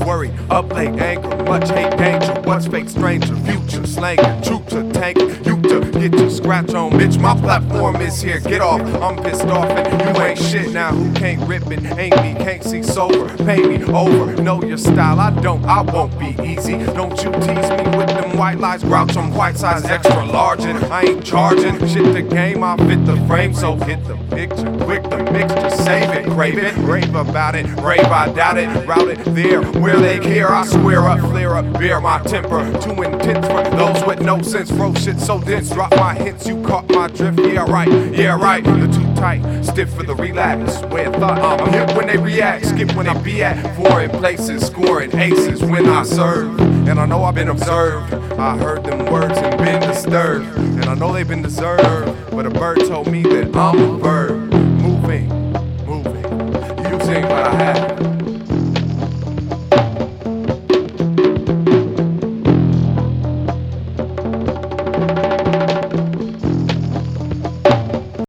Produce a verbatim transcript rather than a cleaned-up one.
worry, up late anger, much hate, danger. What's fake, stranger, future, slanger, troops are tanking. You to get your scratch on, bitch. My platform is here, get off. I'm pissed off and you ain't shit. Now who can't rip it? Ain't me, can't see sober. Pay me over, know your style. I don't, I won't be easy. Don't you tease me with them white lies. Grouch on white size, extra large, and I ain't charging. Shit the game, I fit the frame, so hit the picture. Quick the mixture, save it, crave it, rave about it, rave I doubt it, route it there where they care. I swear up, flare up, bear my temper. Too intense for those with no sense. Fro shit so dense, drop my hints, you caught my drift. Yeah right, yeah right. You're too tight, stiff for the relapse. Way of thought, I'm hip when they react, skip when I be at foreign places, scoring aces when I serve. And I know I've been observed. I heard them words and been disturbed. And I know they've been deserved. But a bird told me that I'm a verb.